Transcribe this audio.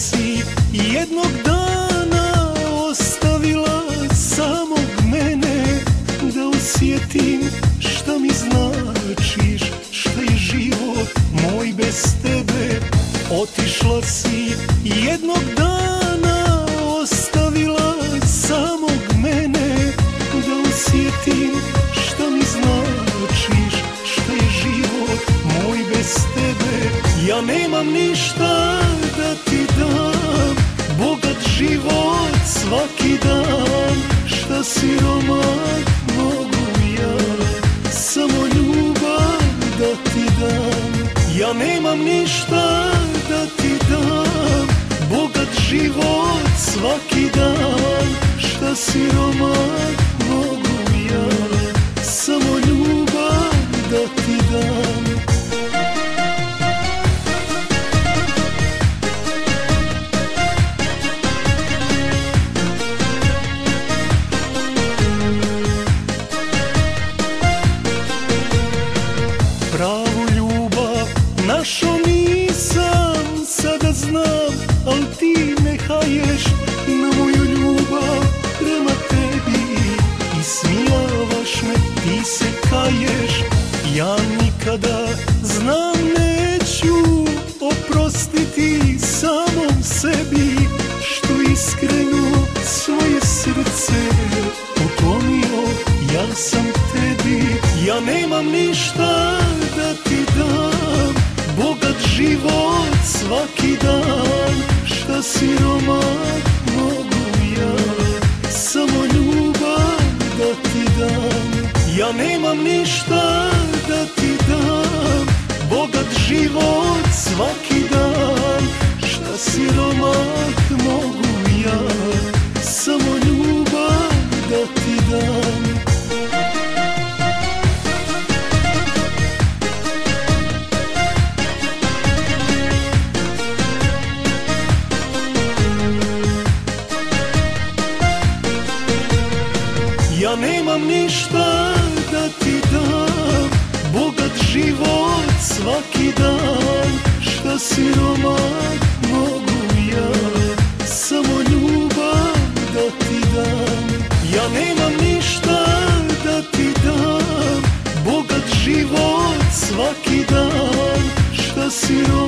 si jednog dana ostavila samog mene, da osjetim šta mi značiš, šta je život moj bez tebe. Otišla si jednog dana, ostavila samog mene, da osjetim šta mi značiš, šta je život moj bez tebe. Ja nemam ništa da ti dam, bogat život svaki dan. Šta siromak mogu ja, samo ljubav da ti dam. Ja nemam ništa da ti dam, bogat život svaki dan. Šta siromak mogu ja, samo ljubav da ti dam. Pravu ljubav našo nisam, sada znam, al ti ne haješ na moju ljubav prema tebi. Ismijavaš me, ti se kaješ, ja nikada znam neću oprostiti samom sebi, što iskreno svoje srce poklonio ja sam tebi. Ja nemam ništa da ti dam, bogat život svaki dan. Šta siromak mogu ja, samo ljubav da ti dam. Ja nemam ništa da ti dam, bogat život svaki dan. Šta siromak mogu ja, samo ljubav da ti dam. Ja nemam ništa da ti dam, bogat život svaki dan. Šta siromak mogu ja, samo ljubav da ti dam. Ja nemam ništa da ti dam, bogat život svaki dan. Šta siromak